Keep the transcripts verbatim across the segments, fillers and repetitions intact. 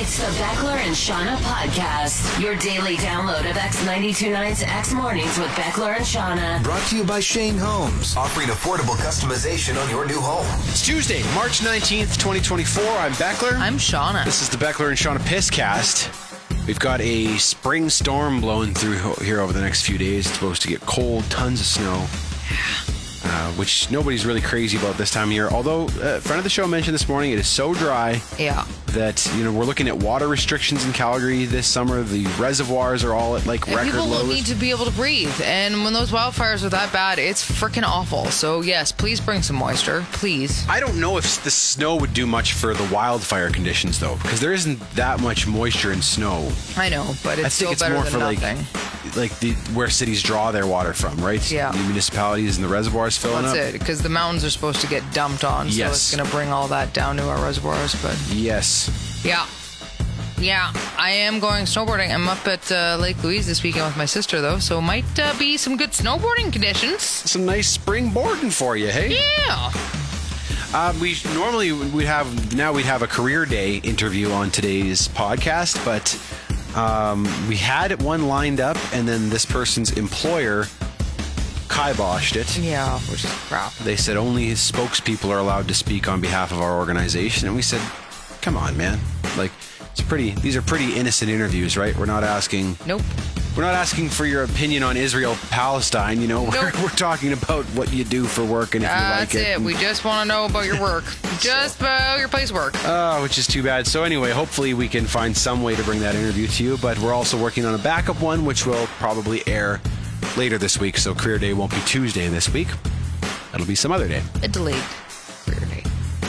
It's the Beckler and Shauna podcast, your daily download of X ninety-two point nine's X Mornings with Beckler and Shauna. Brought to you by Shane Homes, offering affordable customization on your new home. It's Tuesday, March nineteenth, twenty twenty-four. I'm Beckler. I'm Shauna. This is the Beckler and Shauna Pisscast. We've got a spring storm blowing through here over the next few days. It's supposed to get cold, tons of snow. Uh, which nobody's really crazy about this time of year. Although, a friend of the show mentioned this morning, it is so dry Yeah. that, you know, we're looking at water restrictions in Calgary this summer. The reservoirs are all at, like, And record people lows. need to be able to breathe. And when those wildfires are that bad, it's freaking awful. So, yes, please bring some moisture. Please. I don't know if the snow would do much for the wildfire conditions, though, because there isn't that much moisture in snow. I know, but it's I think still it's better more than for, nothing. like, like the where cities draw their water from, right? Yeah. The municipalities and the reservoirs filling That's up. it, because the mountains are supposed to get dumped on, so Yes. it's going to bring all that down to our reservoirs. But Yes. yeah. Yeah, I am going snowboarding. I'm up at uh, Lake Louise this weekend with my sister, though, so might uh, be some good snowboarding conditions. Some nice spring boarding for you, hey? Yeah. Uh, we normally we'd have now we'd have a career day interview on today's podcast, but um, we had one lined up, and then this person's employer kiboshed it. Yeah, which is crap. They said only his spokespeople are allowed to speak on behalf of our organization, and we said, "Come on, man! Like, it's pretty. These are pretty innocent interviews, right? We're not asking. Nope. We're not asking for your opinion on Israel Palestine. You know, we're, Nope. we're talking about what you do for work and if you like That's it. it. We just want to know about your work. Just about your place work. Oh, which is too bad. So anyway, hopefully we can find some way to bring that interview to you. But we're also working on a backup one, which will probably air later this week. So career day won't be Tuesday this week. It'll be some other day. A delayed career day.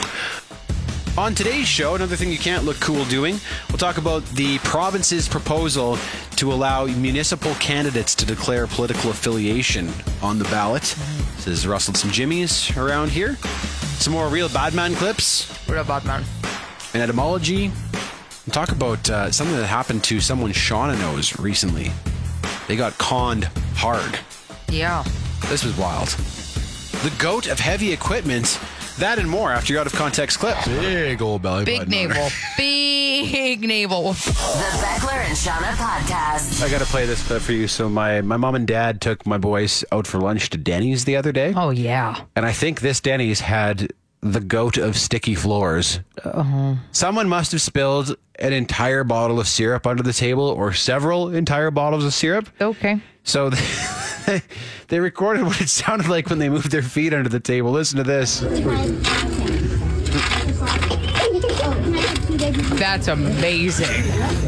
On today's show, another thing you can't look cool doing, we'll talk about the province's proposal to allow municipal candidates to declare political affiliation on the ballot. This has rustled some jimmies around here. Some more real Badman clips. What about man? An etymology. We'll talk about uh, something that happened to someone Shauna knows recently. They got conned hard. Yeah. This was wild. The goat of heavy equipment. That and more after your out of context clip. Big old belly Big button on navel. Big navel. The Beckler and Shauna podcast. I got to play this clip for you. So my, my mom and dad took my boys out for lunch to Denny's the other day. Oh, yeah. And I think this Denny's had the goat of sticky floors. Uh-huh. Someone must have spilled an entire bottle of syrup under the table or several entire bottles of syrup. Okay. So they, they recorded what it sounded like when they moved their feet under the table. Listen to this. That's amazing.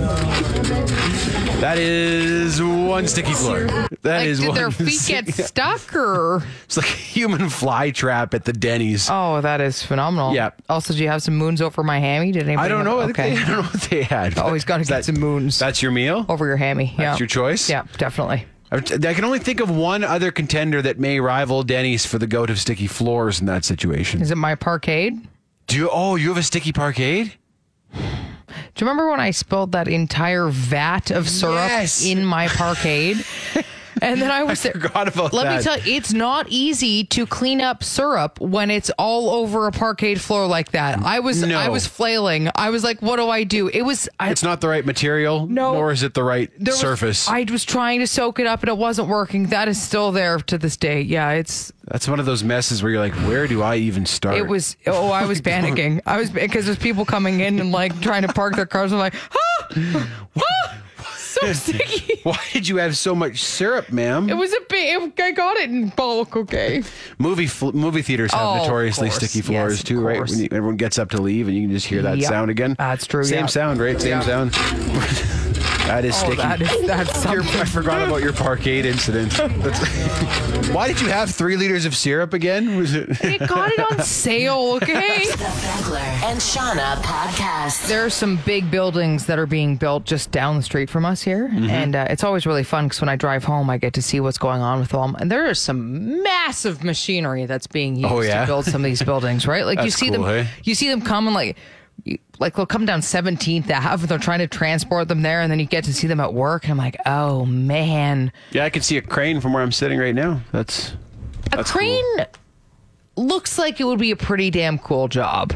That is one sticky floor. That Like, is did one. their feet get stuck or? It's like a human fly trap at the Denny's. Oh, that is phenomenal. Yeah. Also, do you have some moons over my hammy? Did anybody I don't have- know. I, think Okay. they, I don't know what they had. Always got to Is get that- some moons That's your meal? over your hammy. Yeah. That's your choice? Yeah, definitely. I I can only think of one other contender that may rival Denny's for the goat of sticky floors in that situation. Is it my parkade? Do you? Oh, you have a sticky parkade? Do you remember when I spilled that entire vat of syrup Yes. in my parkade? And then I was I forgot about Let that. me tell you, it's not easy to clean up syrup when it's all over a parkade floor like that. I was No. I was flailing. I was like, what do I do? It was I, It's not the right material, No. nor is it the right there was- surface. I was trying to soak it up and it wasn't working. That is still there to this day. Yeah, it's That's one of those messes where you're like, where do I even start? it was oh, I was panicking. I was because there's people coming in and like trying to park their cars. I'm like, ah, ah, so sticky. Why did you have so much syrup, ma'am? It was a big. I got it in bulk. Okay. movie fl- movie theaters have Oh, of notoriously course. sticky floors Yes, of too, right? course. When you, everyone gets up to leave and you can just hear that Yep. sound again. That's true, Same yeah. sound, right? Same Yeah. sound. That is Oh, sticky. that is that's Your- something. I forgot about your parkade incident. That's- Why did you have three liters of syrup again? Was it? It got it on sale. Okay. The Beckler and Shauna podcast. There are some big buildings that are being built just down the street from us here. Mm-hmm. And uh, it's always really fun because when I drive home, I get to see what's going on with them. And there is some massive machinery that's being used Oh, yeah? to build some of these buildings, right? Like you That's see cool, them, hey? you see them coming like, you, like they'll come down seventeenth Ave. They're trying to transport them there, and then you get to see them at work. And I'm like, oh man, Yeah, I can see a crane from where I'm sitting right now. That's a That's crane looks like it would be a pretty damn cool job.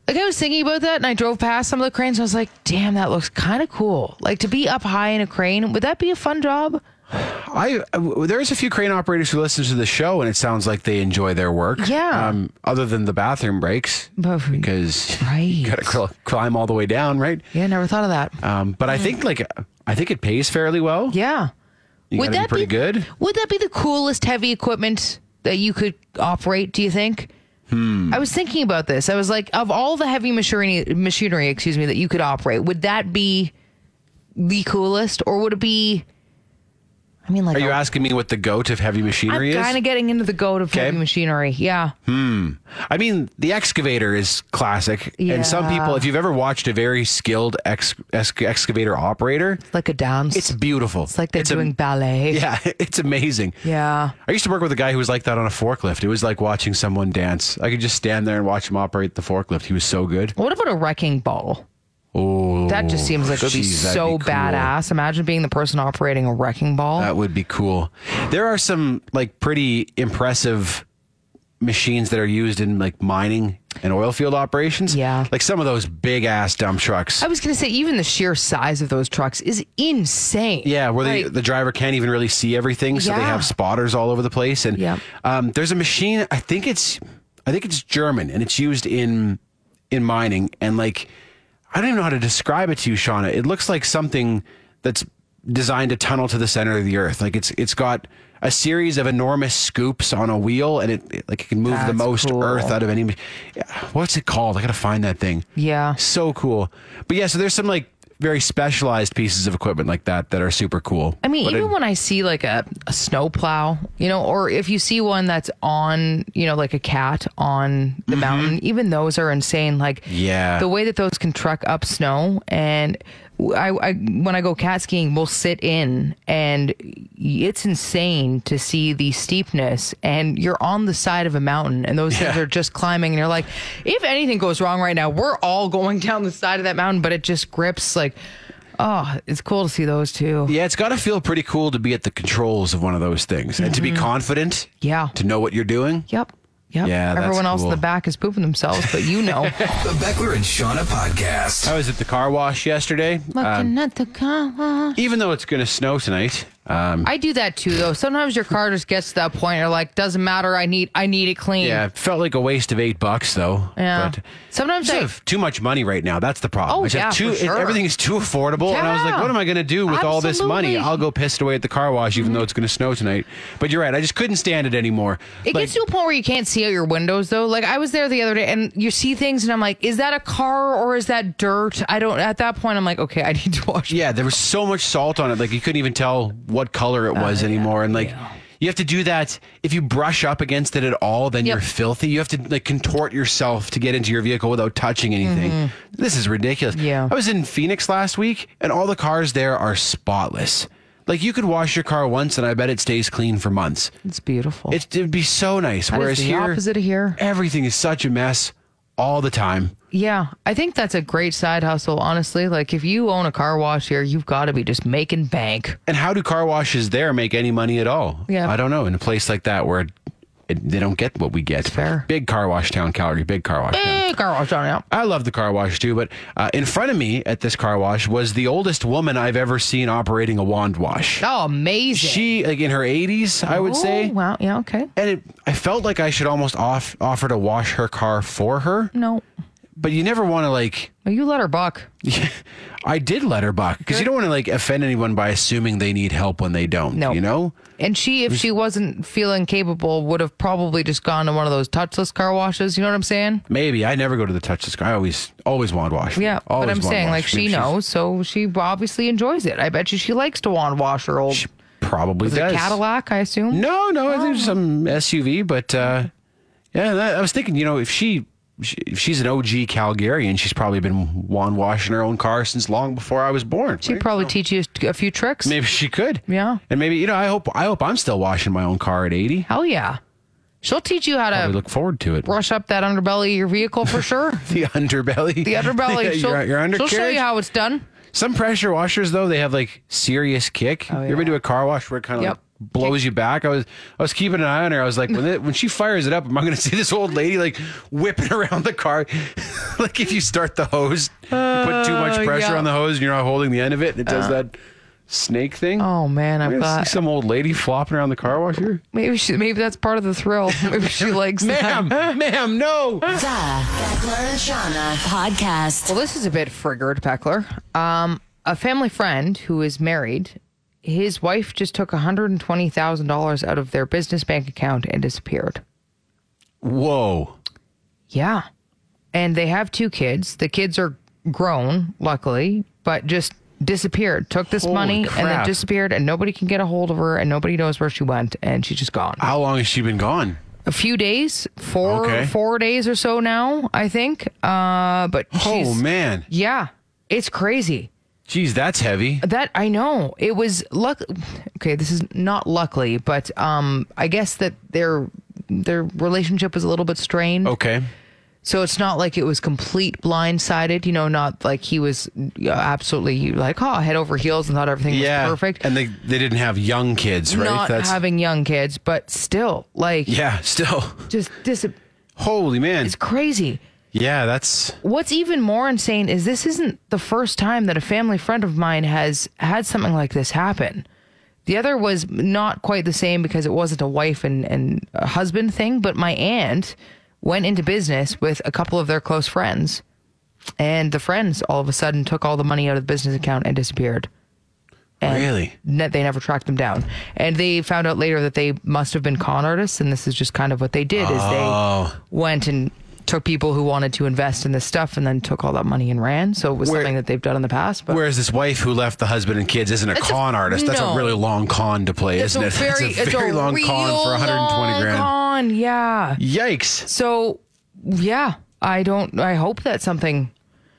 Like I was thinking about that, and I drove past some of the cranes. And I was like, "Damn, that looks kind of cool." Like to be up high in a crane, would that be a fun job? I there's a few crane operators who listen to the show, and it sounds like they enjoy their work. Yeah. Um, other than the bathroom breaks, But- because Right. you got to cl- climb all the way down, right? Yeah, never thought of that. Um, but I think like I think it pays fairly well. Yeah. You gotta be pretty good. Would that be the coolest heavy equipment that you could operate, do you think? Hmm. I was thinking about this. I was like, of all the heavy machinery, machinery, excuse me, that you could operate, would that be the coolest, or would it be? I mean, like, Are you a- asking me what the goat of heavy machinery I'm is? kind of getting into the goat of Okay. heavy machinery. Yeah. I mean, the excavator is classic. And some Yeah. people, if you've ever watched a very skilled ex- ex- excavator operator, Like a dance. it's beautiful. It's like they're a- doing ballet. Yeah, it's amazing. Yeah. I used to work with a guy who was like that on a forklift. It was like watching someone dance. I could just stand there and watch him operate the forklift. He was so good. What about a wrecking ball? Oh, That just seems like it would be geez, that'd so be cool. badass. Imagine being the person operating a wrecking ball. That would be cool. There are some like pretty impressive machines that are used in like mining and oil field operations. Yeah. Like some of those big ass dump trucks. I was going to say, even the sheer size of those trucks is insane. Yeah, where Like, the the driver can't even really see everything, so they Yeah. have spotters all over the place. And Yeah. um, there's a machine. I think it's I think it's German, and it's used in in mining. And like, I don't even know how to describe it to you, Shauna. It looks like something that's designed to tunnel to the center of the earth. Like it's it's got a series of enormous scoops on a wheel, and it, it like it can move the That's most cool. earth out of any. What's it called? I gotta find that thing. Yeah. So cool. But yeah, so there's some like very specialized pieces of equipment like that that are super cool. I mean, But even it- when I see like a, a snow plow, you know, or if you see one that's on, you know, like a cat on the mountain, even those are insane. Like, Yeah. the way that those can truck up snow. And I, I when I go cat skiing, we'll sit in, and it's insane to see the steepness. And you're on the side of a mountain, and those things Yeah. are just climbing. And you're like, if anything goes wrong right now, we're all going down the side of that mountain, but it just grips like. Oh, it's cool to see those too. Yeah, it's got to feel pretty cool to be at the controls of one of those things and to be confident. Yeah. To know what you're doing. Yep. Yep. Yeah, that's Everyone else in cool. the back is pooping themselves, but you know. The Beckler and Shauna podcast. I was at the car wash yesterday. Looking Um, at the car wash. even though it's going to snow tonight. Um, I do that too, though. Sometimes your car just gets to that point. You're like, doesn't matter. I need, I need it clean. yeah, it felt like a waste of eight bucks though. Yeah. But Sometimes I I- have too much money right now. That's the problem. Oh, I just have yeah, too, for sure. it- everything is too affordable. And I was like, Yeah. what am I going to do with all this money? Absolutely. I'll go piss it away at the car wash, even though it's going to snow tonight. But you're right. I just couldn't stand it anymore. It Like, gets to a point where you can't see out your windows, though. Like I was there the other day, and you see things, and I'm like, is that a car or is that dirt? I don't. At that point, I'm like, okay, I need to wash. yeah, there was so much salt on it. Like you couldn't even tell what color it was anymore. And like, you have to do that. If you brush up against it at all, then Yep. you're filthy. You have to like contort yourself to get into your vehicle without touching anything. This is ridiculous. Yeah. I was in Phoenix last week, and all the cars there are spotless. Like you could wash your car once, and I bet it stays clean for months. It's beautiful. It, it'd be so nice. That is Whereas the here, opposite of here. everything is such a mess all the time. Yeah, I think that's a great side hustle, honestly. Like, if you own a car wash here, you've got to be just making bank. And how do car washes there make any money at all? Yeah. I don't know. In a place like that where it, it, they don't get what we get. fair. Big car wash town, Calgary. Big car wash town. Hey, car wash on out. I love the car wash too, but uh, in front of me at this car wash was the oldest woman I've ever seen operating a wand wash. Oh, amazing. She, like in her eighties, I would Oh, say. Wow. Yeah. Okay. And it, I felt like I should almost off, offer to wash her car for her, No. but you never want to like. Well, you let her buck. I did let her buck because you don't want to like offend anyone by assuming they need help when they don't. No. You know. And she, if she wasn't feeling capable, would have probably just gone to one of those touchless car washes. You know what I'm saying? Maybe I never go to the touchless car. I always always wand wash. Yeah. always But I'm wand saying, wash like, me. she She's- knows, so she obviously enjoys it. I bet you she likes to wand wash her old. She probably Was it does. a Cadillac, I assume? No, no, I think it's some S U V. But uh, yeah, that, I was thinking, you know, if she, she if she's an O G Calgarian, she's probably been wand washing her own car since long before I was born. She'd right? probably teach you a few tricks. Maybe she could. Yeah. And maybe, you know, I hope I hope I'm still washing my own car at eighty. Hell yeah. She'll teach you how I to look forward to it. brush up that underbelly of your vehicle for sure. The underbelly. The underbelly. Yeah, she'll, your, your she'll undercarriage. show you how it's done. Some pressure washers, though, they have like serious kick. Oh, You ever yeah. do a car wash where it kind of Yep. like blows you back? I was I was keeping an eye on her. I was like, when it, when she fires it up, am I going to see this old lady like whipping around the car? Like if you start the hose, you put too much pressure yeah. on the hose and you're not holding the end of it, and it does Uh. that snake thing. Oh man, I've We're gonna got see some old lady flopping around the car wash here. maybe she maybe that's part of the thrill. Maybe she likes Ma'am, that. ma'am, no. The Beckler and Shauna podcast. Well, this is a bit friggered, Peckler. Um, a family friend who is married, his wife just took one hundred twenty thousand dollars out of their business bank account and disappeared. Whoa. Yeah. And they have two kids. The kids are grown, luckily, but just disappeared. Took this Holy money and then crap. disappeared, and nobody can get a hold of her, and nobody knows where she went, and she's just gone. How long has she been gone? A few days, four Okay. four days or so now, I think. Uh, but Oh, she's, man. yeah, it's crazy. Geez, that's heavy. That I know. It was luck. Okay, this is not luckily, but um, I guess that their their relationship was a little bit strained. Okay. So it's not like it was complete blindsided, you know, not like he was uh, absolutely like, oh, head over heels and thought everything Yeah. was perfect. And they, they didn't have young kids, right? Not having young kids, but still, like, Yeah, still. just dis- Holy man. it's crazy. Yeah, that's... What's even more insane is this isn't the first time that a family friend of mine has had something like this happen. The other was not quite the same because it wasn't a wife and, and a husband thing, but my aunt went into business with a couple of their close friends, and the friends all of a sudden took all the money out of the business account and disappeared. And Really? ne- they never tracked them down. And they found out later that they must have been con artists, and this is just kind of what they did is Oh. they went and took people who wanted to invest in this stuff and then took all that money and ran. So it was Where- something that they've done in the past. But Whereas this wife who left the husband and kids isn't a It's a- con artist. That's no. a really long con to play, it's isn't a it? very, it's a very long real con for one hundred twenty long grand. con, yeah. Yikes. So, yeah, I don't, I hope that something,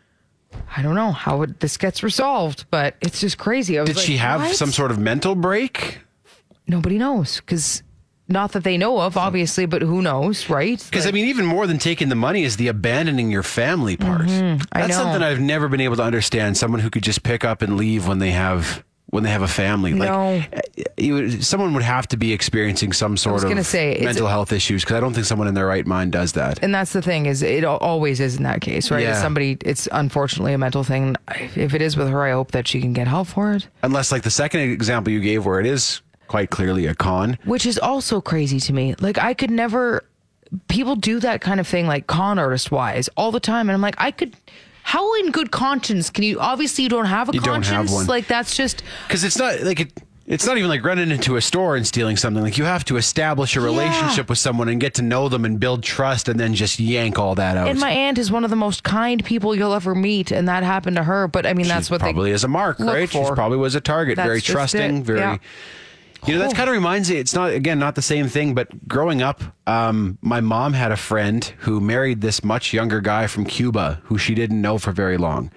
I don't know how it, this gets resolved, but it's just crazy. I was Did like, she have what? some sort of mental break? Nobody knows, because not that they know of, obviously, but who knows, right? Because, I mean, even more than taking the money is the abandoning your family part. Mm-hmm. I That's know. something I've never been able to understand. Someone who could just pick up and leave when they have when they have a family. No. Like, you would, someone would have to be experiencing some sort was of gonna say, it's- mental health issues, because I don't think someone in their right mind does that. And that's the thing is it al- always is in that case, right? Yeah. If somebody, it's unfortunately a mental thing. If it is with her, I hope that she can get help for it. Unless, like the second example you gave where it is quite clearly a con. Which is also crazy to me. Like I could never, people do that kind of thing like con artist wise all the time. And I'm like, I could, how in good conscience can you, obviously you don't have a You don't conscience. have one. Like that's just, Because it's not like it. It's not even like running into a store and stealing something. Like you have to establish a relationship with someone and get to know them and build trust, and then just yank all that out. and my aunt is one of the most kind people you'll ever meet. And that happened to her. But I mean, that's She what probably they is a mark, look right? She for. probably was a target. That's very just trusting. it. Very. Yeah. You know, that Oh. kind of reminds me. It's not again not the same thing, but growing up, um, my mom had a friend who married this much younger guy from Cuba who she didn't know for very long,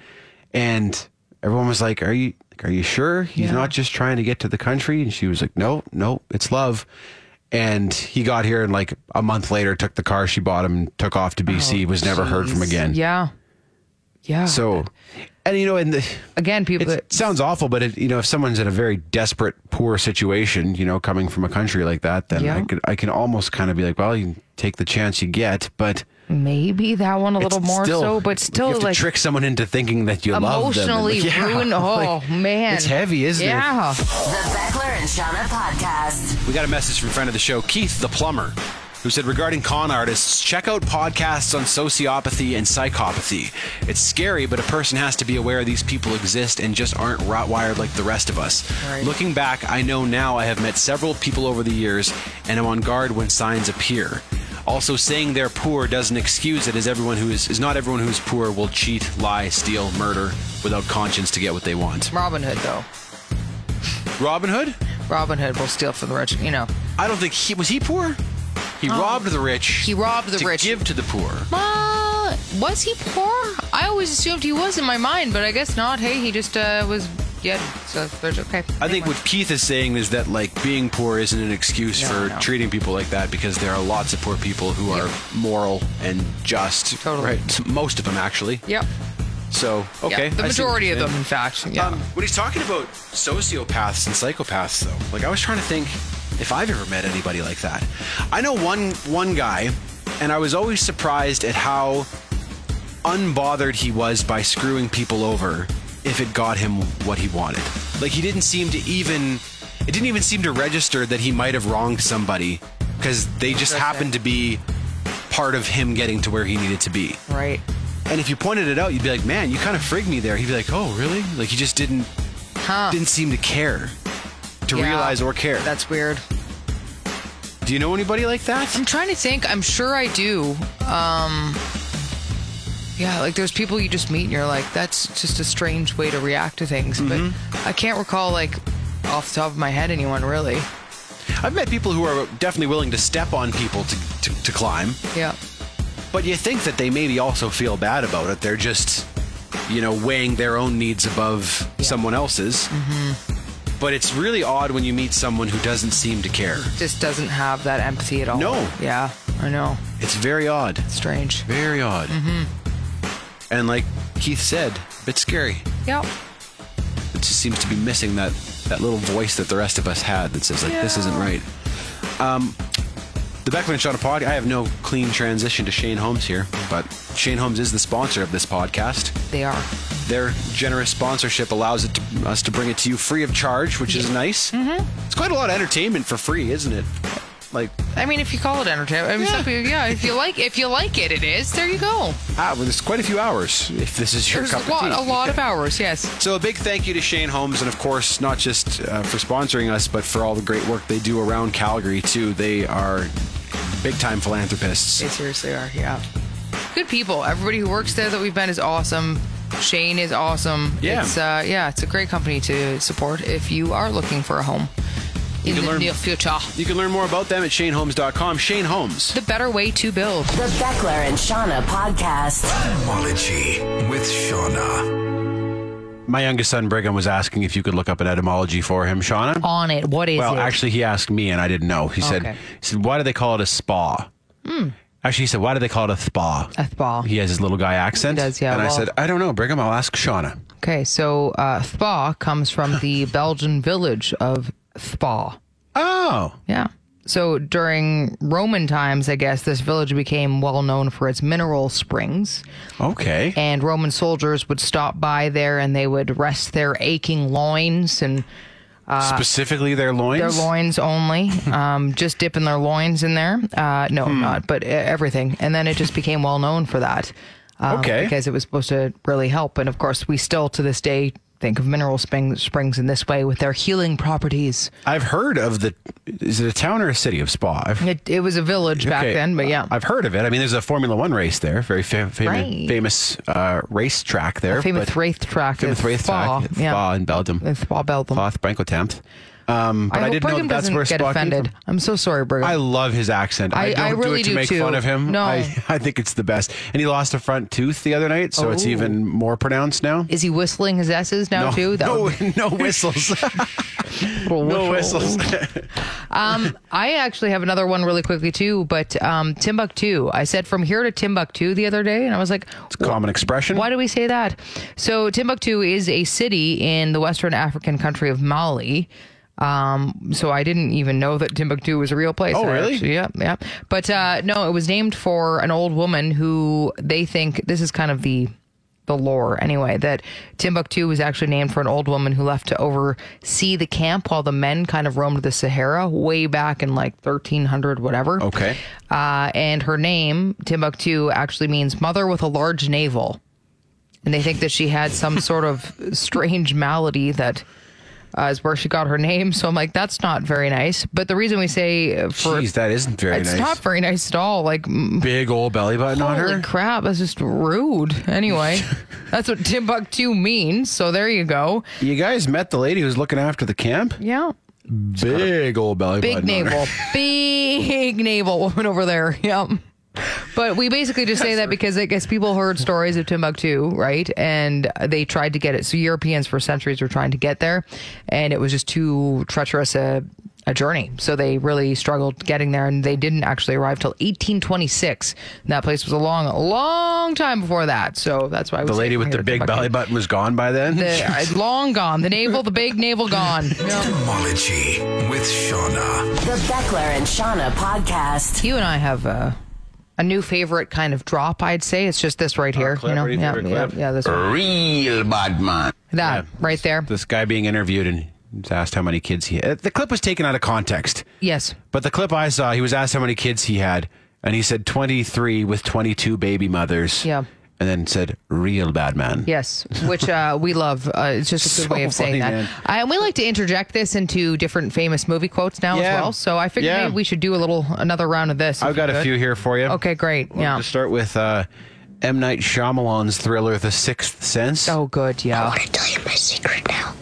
and everyone was like, "Are you are you sure he's Yeah. not just trying to get to the country?" And she was like, "No, no, it's love." And he got here, and like a month later, took the car she bought him, and took off to B C. was never heard from Jeez. again. Yeah. Yeah. So, and you know, and the. again, people It that sounds awful, but it, you know, if someone's in a very desperate, poor situation, you know, coming from a country like that, then Yeah. I could, I can almost kind of be like, well, you take the chance you get, but maybe that one a little it's more still- so, but you still have to like trick someone into thinking that you love them. and, emotionally like, yeah, ruin. Oh like, man, it's heavy, isn't yeah. it? The Beckler and Shauna podcast. We got a message from a friend of the show, Keith the plumber, who said, regarding con artists, check out podcasts on sociopathy and psychopathy. It's scary, but a person has to be aware these people exist and just aren't rot-wired like the rest of us. Right. Looking back, I know now I have met several people over the years and am on guard when signs appear. Also, saying they're poor doesn't excuse it, as everyone who is, is not everyone who's poor will cheat, lie, steal, murder without conscience to get what they want. Robin Hood though. Robin Hood? Robin Hood will steal from the rich. You know. I don't think he was he poor? He robbed the rich. He robbed the to rich. give to the poor. Uh, was he poor? I always assumed he was in my mind, but I guess not. Hey, he just uh, was. Yeah, so there's okay. I think what Keith is saying is that like being poor isn't an excuse No, for no. treating people like that, because there are lots of poor people who are moral and just. Totally. Right. Most of them actually. Yep. So okay. Yeah, the I see what majority you're of them, saying. in fact. Yeah. Um, when he's talking about sociopaths and psychopaths, though, like I was trying to think if I've ever met anybody like that. I know one one guy, and I was always surprised at how unbothered he was by screwing people over if it got him what he wanted. Like, he didn't seem to even, it didn't even seem to register that he might have wronged somebody because they just happened to be part of him getting to where he needed to be. Right. And if you pointed it out, you'd be like, man, you kind of frigged me there. He'd be like, oh, really? Like, he just didn't, Huh. didn't seem to care, to Yeah. realize or care. That's weird. Do you know anybody like that? I'm trying to think. I'm sure I do. Um, yeah, like there's people you just meet and you're like, that's just a strange way to react to things. Mm-hmm. But I can't recall, like, off the top of my head, anyone really. I've met people who are definitely willing to step on people to, to, to climb. Yeah. But you think that they maybe also feel bad about it. They're just, you know, weighing their own needs above Yeah. someone else's. Mm-hmm. But it's really odd when you meet someone who doesn't seem to care. Just doesn't have that empathy at all. No. Yeah, I know. It's very odd. Strange. Very odd. Mm-hmm. And like Keith said, a bit scary. Yep. It just seems to be missing that, that little voice that the rest of us had that says, like, this isn't right. Um, the Beckler and Shauna pod, I have no clean transition to Shane Holmes here, but Shane Holmes is the sponsor of this podcast. They are. Their generous sponsorship allows it to, us to bring it to you free of charge, which is nice. Mm-hmm. It's quite a lot of entertainment for free, isn't it? Like, I mean, if you call it entertainment, I mean, Yeah. some people, yeah. If you like, if you like it, it is. There you go. ah, well, there's quite a few hours if this is your There's cup a lot, of tea. a lot of hours. Yes. So a big thank you to Shane Holmes, and of course, not just uh, for sponsoring us, but for all the great work they do around Calgary too. They are big-time philanthropists. They seriously are. Yeah. Good people. Everybody who works there that we've met is awesome. Shane is awesome. Yeah. It's uh, yeah. It's a great company to support if you are looking for a home in can the learn- near future. You can learn more about them at shane holmes dot com. Shane Holmes. The better way to build. The Beckler and Shauna podcast. Etymology with Shauna. My youngest son Brigham was asking if you could look up an etymology for him, Shauna. On it. What is Well, it? actually, he asked me, and I didn't know. He said, Okay. "He said, why do they call it a spa?" Actually, he said, "Why do they call it a spa?" A spa. He has his little guy accent. He does, yeah, And I well- said, "I don't know, Brigham. I'll ask Shauna." Okay, so uh, Spa comes from the Belgian village of Spa. Oh, Yeah. So during Roman times, I guess, this village became well known for its mineral springs. okay. And Roman soldiers would stop by there and they would rest their aching loins and Specifically, their loins. their loins only, um, just dipping their loins in there. Uh, no, Hmm. not, but uh, everything. And then it just became well known for that. Um, Okay. Because it was supposed to really help. And of course, we still to this day think of mineral spring, springs in this way with their healing properties. I've heard of the. Is it a town or a city of Spa? I've, It, it was a village back okay, then, but yeah. I've heard of it. I mean, there's a Formula One race there, very fa- fam- Right. famous uh, race track there. famous but- race track. famous at race Spa. track. at Yeah. Spa in Belgium. In Spa, Belgium. Spa, Brankotempt. Um, but I, I hope didn't know Brigham that that's doesn't where get Spa came offended. from. I'm so sorry, Brigham. I love his accent. I, I- don't I really do it to do make too. fun of him. No. I, I think it's the best. And he lost a front tooth the other night, so it's Oh. even more pronounced now. Is he whistling his S's now no, too? That no, would be no whistles. little no whistle. whistles. Um, I actually have another one really quickly too, but um, Timbuktu. I said from here to Timbuktu the other day, and I was like, It's a common expression. why do we say that? So Timbuktu is a city in the Western African country of Mali. Um, so I didn't even know that Timbuktu was a real place. Oh, I really? actually- yeah, yeah. But uh, no, it was named for an old woman who they think this is kind of the the lore anyway, that Timbuktu was actually named for an old woman who left to oversee the camp while the men kind of roamed the Sahara way back in like thirteen hundred whatever. Okay. Uh, and her name, Timbuktu, actually means mother with a large navel. And they think that she had some sort of strange malady that uh, is where she got her name. So I'm like, that's not very nice. But the reason we say uh, for Jeez, that isn't very it's nice. not very nice at all. Like, mm, Big old belly button on holy her. crap, that's just rude. Anyway, that's what Timbuktu means. So there you go. You guys met the lady who's looking after the camp? Yeah. Big old belly Big button on her. navel. Big navel woman over there. Yep. But we basically just say that because I guess people heard stories of Timbuktu, right? And they tried to get it. So Europeans for centuries were trying to get there, and it was just too treacherous a, a journey. So they really struggled getting there, and they didn't actually arrive till eighteen twenty-six. And that place was a long, long time before that. So that's why we The say lady from with here the to big Timbuktu. belly button was gone by then? The, uh, long gone. The navel, the big navel gone. Yep. Etymology with Shauna. The Beckler and Shauna podcast. You and I have uh, a new favorite kind of drop, I'd say. It's just this right here. clip, You know, ready for yeah, a yeah, clip? yeah, this one. Real bad man. That Yeah. right there. This guy being interviewed and he's asked how many kids he had. The clip was taken out of context. Yes. But the clip I saw, he was asked how many kids he had, and he said twenty-three with twenty-two baby mothers. Yeah. And then said, real bad man. Yes, which uh, we love. Uh, it's just a good So way of saying funny, that. man. Uh, and we like to interject this into different famous movie quotes now Yeah. as well. So I figured Yeah. maybe we should do a little another round of this. I've if got we a could. few here for you. Okay, great. We'll yeah. just start with uh, M. Night Shyamalan's thriller, The Sixth Sense. Oh, good. Yeah. to tell you my secret now.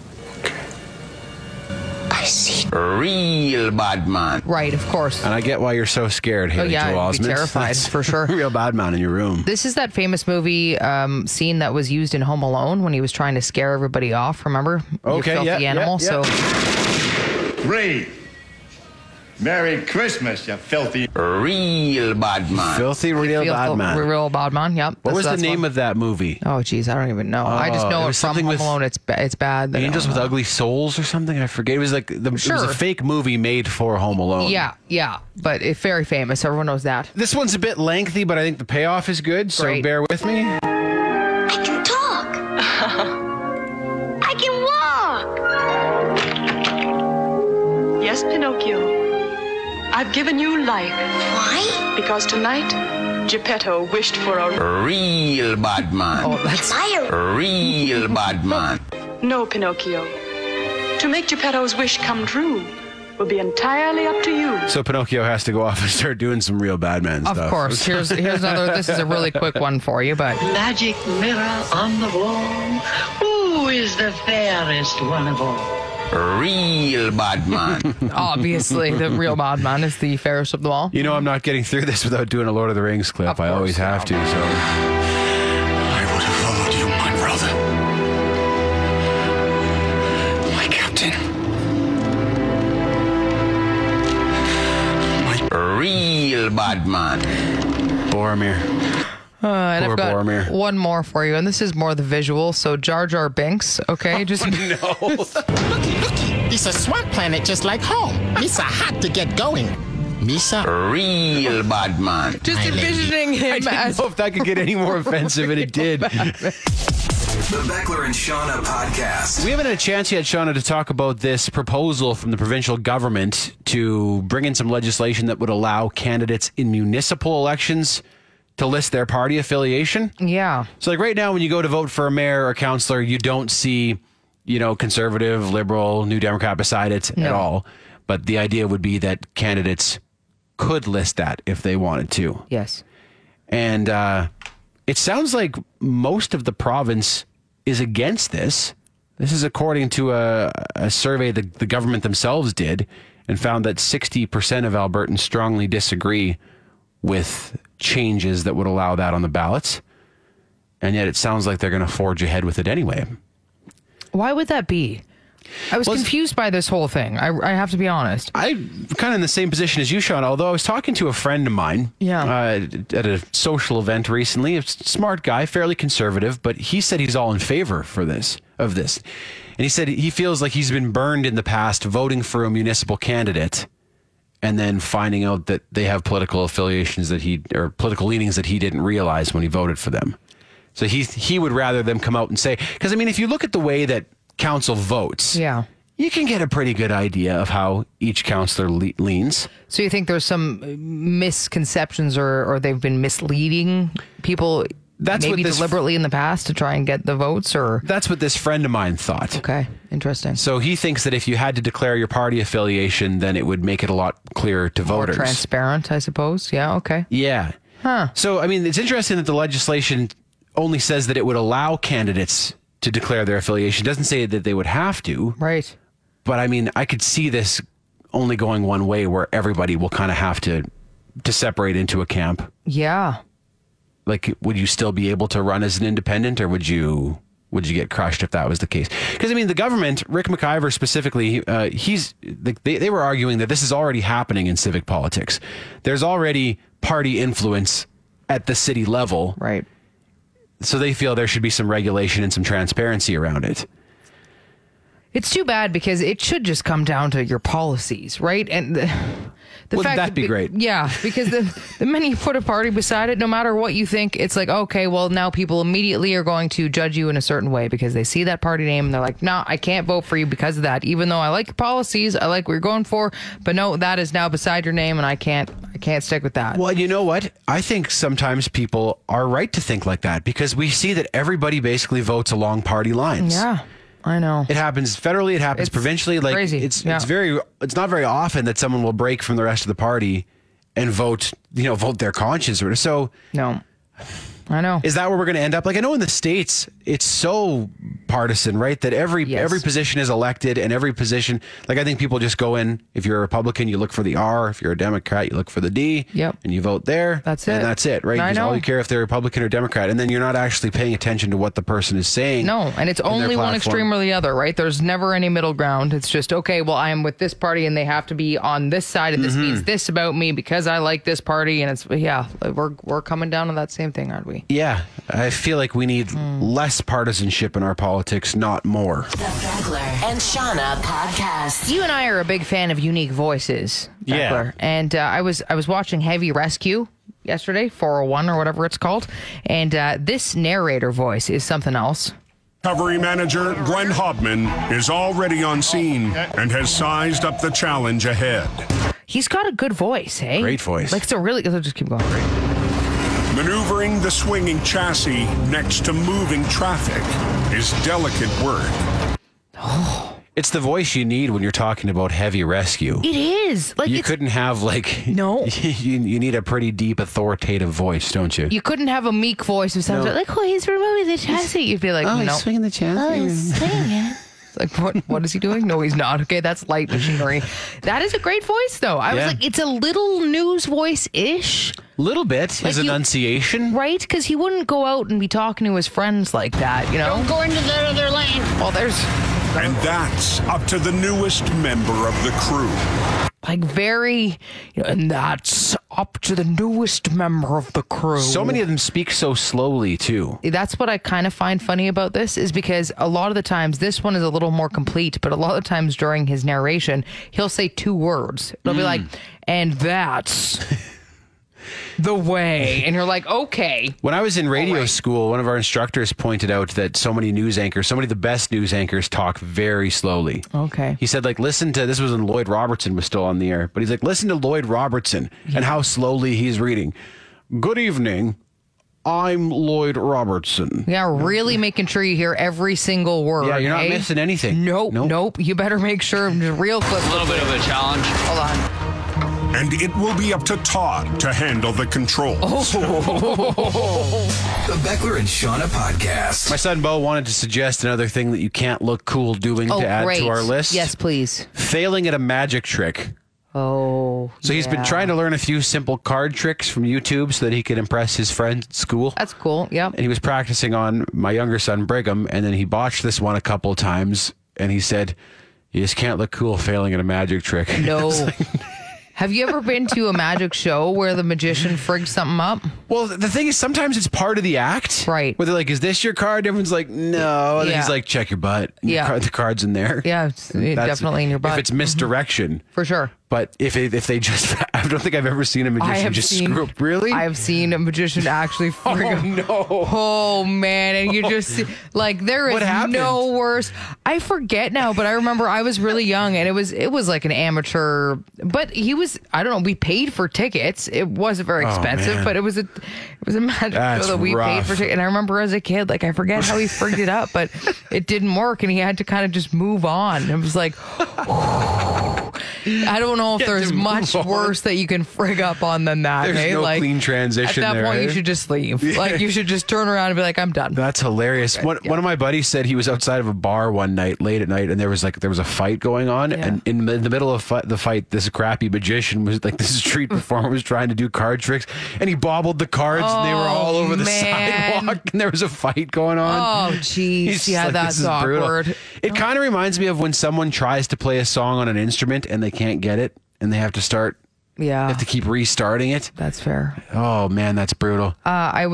I see. Real bad man. Right. Of course. And I get why you're so scared, Haley Oh, yeah, Joel I'd be Osment. terrified, That's for sure. Real bad man in your room. This is that famous movie um, scene that was used in Home Alone when he was trying to scare everybody off. Remember? Okay, You filthy yeah, animal. yeah, yeah. So Ray, Merry Christmas, you filthy. Real bad man. Filthy real Feel- bad man. Real bad man. Yep. What was the that's name one. of that movie? Oh, geez, I don't even know. I just Oh, know it it was from something Home with Alone. It's ba- it's bad. I don't Angels with know. Ugly Souls or something? I forget. It was like the, it was Sure. a fake movie made for Home Alone. Yeah, yeah, but it's very famous. Everyone knows that. This one's a bit lengthy, but I think the payoff is good, so Great. bear with me. I can talk. I can walk. Yes, Pinocchio. I've given you life Why? because tonight Geppetto wished for a... Real bad man. Oh, that's I Real bad man. No, Pinocchio. To make Geppetto's wish come true will be entirely up to you. So Pinocchio has to go off and start doing some real bad man of stuff. course. Here's here's another. This is a really quick one for you, but Magic mirror on the wall. Who is the fairest one of all? Real bad man. obviously the real bad man is the fairest of them all. You know I'm not getting through this without doing a Lord of the Rings clip. Of I course. always have to, so... I would have followed you, my brother. My captain. My Real bad man. Boromir. Uh, and Poor I've got Boromir. one more for you, and this is more the visual. So Jar Jar Binks, okay, just It's a swamp planet just like home. Misa had to get going. Misa. Real bad man. just envisioning him I didn't as know if that could get any more offensive, and it did. The Beckler and Shauna podcast. We haven't had a chance yet, Shauna, to talk about this proposal from the provincial government to bring in some legislation that would allow candidates in municipal elections to list their party affiliation. yeah. So, like right now, when you go to vote for a mayor or councillor, you don't see, you know, conservative, liberal, New Democrat beside it at No. all. But the idea would be that candidates could list that if they wanted to. Yes. And uh, it sounds like most of the province is against this. This is according to a, a survey that the government themselves did and found that sixty percent of Albertans strongly disagree with changes that would allow that on the ballots. And yet it sounds like they're going to forge ahead with it anyway. Why would that be? I was Well, it's- confused by this whole thing. I, I have to be honest. I'm kind of in the same position as you, Sean, although I was talking to a friend of mine Yeah. uh, at a social event recently. A smart guy, fairly conservative, but he said he's all in favor for this, of this. And he said he feels like he's been burned in the past voting for a municipal candidate and then finding out that they have political affiliations that he, or political leanings that he didn't realize when he voted for them. So he, he would rather them come out and say, because I mean, if you look at the way that council votes, Yeah. you can get a pretty good idea of how each councillor le- leans. So you think there's some misconceptions or, or they've been misleading people That's maybe what this- deliberately in the past to try and get the votes or... That's what this friend of mine thought. Okay, interesting. So he thinks that if you had to declare your party affiliation, then it would make it a lot clearer to More voters. transparent, I suppose. Yeah, okay. Yeah. Huh. So, I mean, it's interesting that the legislation only says that it would allow candidates to declare their affiliation. It doesn't say that they would have to. Right. But I mean, I could see this only going one way where everybody will kind of have to to separate into a camp. Yeah. Like, would you still be able to run as an independent, or would you would you get crushed if that was the case? Because I mean, the government, Rick McIver specifically, uh, he's they they were arguing that this is already happening in civic politics. There's already party influence at the city level, Right. so they feel there should be some regulation and some transparency around it. It's too bad because it should just come down to your policies, right? And the Wouldn't fact that be great? Yeah, because the the minute you put a party beside it, no matter what you think, it's like, okay, well, now people immediately are going to judge you in a certain way because they see that party name and they're like, no, I can't vote for you because of that. Even though I like your policies, I like what you're going for, but no, that is now beside your name, and I can't, I can't stick with that. Well, you know what? I think sometimes people are right to think like that because we see that everybody basically votes along party lines. Yeah. I know. It happens federally. It happens It's provincially. Like crazy. it's Yeah. it's very it's not very often that someone will break from the rest of the party and vote you know vote their conscience or so. No, I know. Is that where we're going to end up? Like I know in the States it's so partisan, right? That every Yes. every position is elected and every position. Like I think people just go in. If you're a Republican, you look for the R. If you're a Democrat, you look for the D. Yep. And you vote there. That's And it. that's it, right? I You just know. all you care if they're Republican or Democrat, and then you're not actually paying attention to what the person is saying. No, and it's in their only one platform. extreme or the other, right? There's never any middle ground. It's just, okay, well, I am with this party and they have to be on this side, and this Mm-hmm. means this about me because I like this party. And it's, yeah, we're, we're coming down to that same thing, aren't we? Yeah, I feel like we need Hmm. less partisanship in our politics, not more. The Beckler and Shauna podcast. You and I are a big fan of unique voices, Yeah. Beckler. And uh, I was I was watching Heavy Rescue yesterday, four oh one or whatever it's called, and uh, this narrator voice is something else. Recovery manager Glenn Hobman is already on scene and has sized up the challenge ahead. He's got a good voice, hey? Great voice. Like, so really, I'll just keep going. Maneuvering the swinging chassis next to moving traffic is delicate work. It's the voice you need when you're talking about heavy rescue. It is. Like, You it's, couldn't have like No. You, you need a pretty deep, authoritative voice, don't you? you couldn't have a meek voice of someone No. like, oh, he's removing the chassis. You'd be like, no. swinging the chassis. Oh, he's swinging it. It's like, what, what is he doing? No, he's not. Okay, that's light machinery. That is a great voice, though. I Yeah. was like, it's a little news voice-ish, Little bit. His Like you- enunciation. right? Because he wouldn't go out and be talking to his friends like that, you know? Go into that other lane. Well, there's And that's up to the newest member of the crew. like very, you know, and that's up to the newest member of the crew. So many of them speak so slowly, too. That's what I kind of find funny about this is because a lot of the times this one is a little more complete, but a lot of times during his narration, he'll say two words. It'll be like, and that's the way. And you're like, okay. When I was in radio right. school, one of our instructors pointed out that so many news anchors, so many of the best news anchors talk very slowly. Okay. He said, like, listen to, this was when Lloyd Robertson was still on the air, but he's like, listen to Lloyd Robertson and how slowly he's reading. Good evening. I'm Lloyd Robertson. Yeah, really making sure you hear every single word. Yeah, you're not eh? missing anything. Nope, Nope. nope. You better make sure, real quick. A little bit of a challenge. Hold on. And it will be up to Todd to handle the controls. The Beckler and Shauna podcast. My son Bo wanted to suggest another thing that you can't look cool doing Oh, to add great. to our list. Yes, please. Failing at a magic trick. Oh. So he's been yeah. trying to learn a few simple card tricks from YouTube so that he could impress his friends at school. That's cool. Yep. And he was practicing on my younger son, Brigham, and then he botched this one a couple of times, and he said, you just can't look cool failing at a magic trick. No. Have you ever been to a magic show where the magician frigged something up? Well, the thing is, sometimes it's part of the act. Right. Where they're like, is this your card? Everyone's like, no. And Yeah. he's like, check your butt. And your Yeah. card- the card's in there. Yeah, it's That's- definitely in your butt. If it's misdirection. For sure. But if it, if they just, I don't think I've ever seen a I magician have just seen, screw up. Really? I have seen a magician actually frig Oh, no. Oh, man. And you just, see- like, there is What happened? no worse. I forget now, but I remember I was really young and it was, it was like an amateur, but he was, I don't know, we paid for tickets. It wasn't very Oh, expensive, man. but it was a, it was a magic That's show that we paid rough. for tickets. And I remember as a kid, like, I forget how he frigged it up, but it didn't work and he had to kind of just move on. It was like, I don't know if Get there's to move much on. worse that you can frig up on than that. There's eh? no like, clean transition At that there, point, eh? you should just leave. Like, you should just turn around and be like, I'm done. That's hilarious. One, one of my buddies said he was outside of a bar one night, late at night, and there was like there was a fight going on, Yeah. and in the, in the middle of fi- the fight, this crappy magician was like this street performer was trying to do card tricks, and he bobbled the cards, and they were all Oh, over the man. sidewalk, and there was a fight going on. Oh, jeez. He's just Yeah, like, that's "This is brutal." awkward. It kind of reminds me of when someone tries to play a song on an instrument and they can't get it, and they have to start, Yeah, have to keep restarting it. that's fair. Oh man, that's brutal. Uh, I was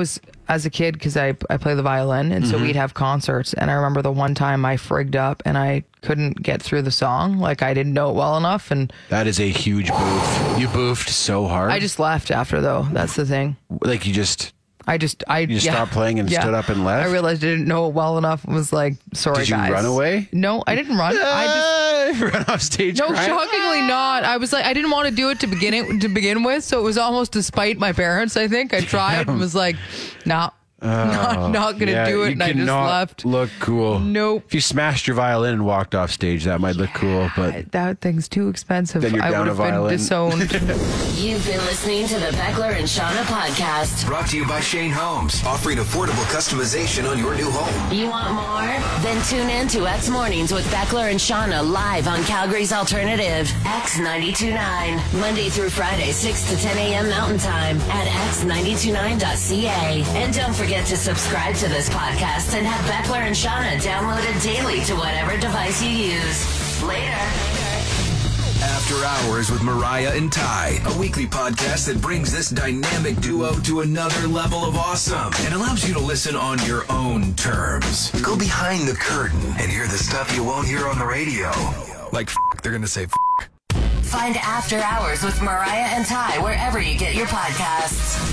as a kid because I, I play the violin, and so Mhm. we'd have concerts. And I remember the one time I frigged up and I couldn't get through the song. Like, I didn't know it well enough. And That is a huge boof. You boofed so hard. I just left after, though. That's the thing. Like, you just... I just, I You just yeah. stopped playing and Yeah. stood up and left? I realized I didn't know it well enough. and Was like, sorry, Did you guys. run away? No, I didn't run. I just run off stage. No, crying? shockingly not. I was like, I didn't want to do it to begin it to begin with, so it was almost to spite my parents. I think I tried and was like, nah. not not gonna yeah, do it, you and I just cannot left. Look cool. Nope. If you smashed your violin and walked off stage, that might look cool, but That thing's too expensive. Then you're I down would a have been violin. disowned. You've been listening to the Beckler and Shauna podcast. Brought to you by Shane Holmes, offering affordable customization on your new home. You want more? Then tune in to X Mornings with Beckler and Shauna live on Calgary's alternative, X ninety-two point nine. Monday through Friday, six to ten a.m. Mountain Time at x ninety-two point nine dot c a. And don't forget to subscribe to this podcast and have Beckler and Shauna downloaded daily to whatever device you use. Later. After Hours with Mariah and Ty, a weekly podcast that brings this dynamic duo to another level of awesome and allows you to listen on your own terms. Go behind the curtain and hear the stuff you won't hear on the radio. Like, f- they're gonna say f- Find After Hours with Mariah and Ty wherever you get your podcasts.